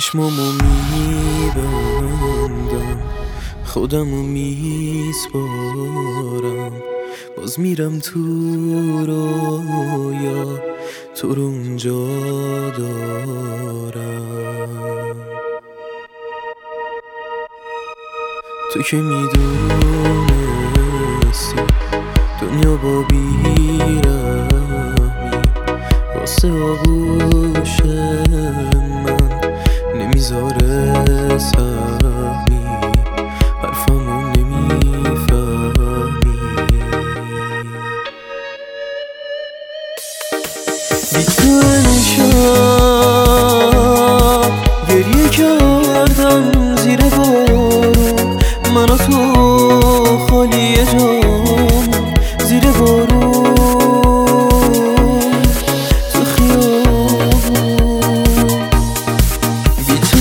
چشمامو میبندم، خودمو میسپارم، باز میرم تو رویا، تو رو اونجا دارم. تو که میدونستی دنیا با بیرحمی واسه آغوش من نمیذاره سهمی، حرفمو نمیفهمی. بی تو امشب گریه کردم زیر بارون، من و تو خالی جام زیر بارون، تو خیابون. بی تو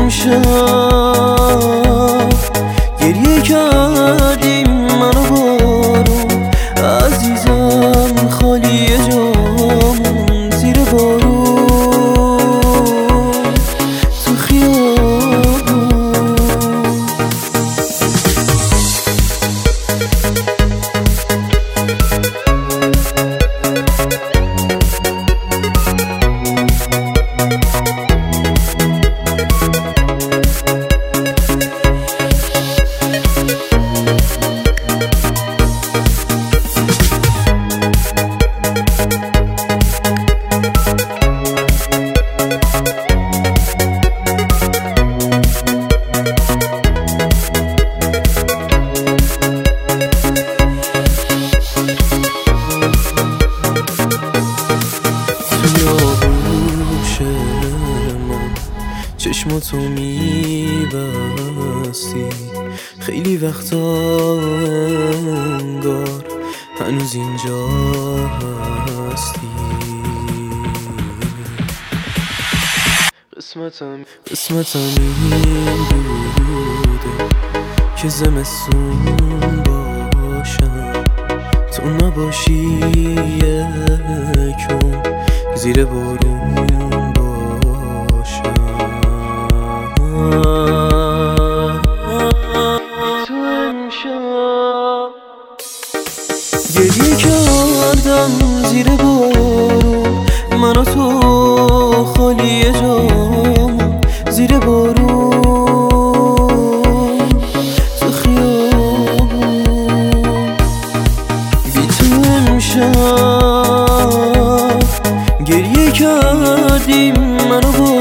امشب گریه کردیم من و بارون، عزیزم خالی جامون زیر بارون، تو خیابون. چشماتو میبستی خیلی وقتا انگار هنوز اینجا هستی. قسمتم این بوده که زمستون باشم، تو نباشی یکم زیر بارون باشم. تو امشب گریه کردم زیر بارون، من و تو خالی جام زیر بارون، تو خیابون. بی تو امشب گریه کردیم من و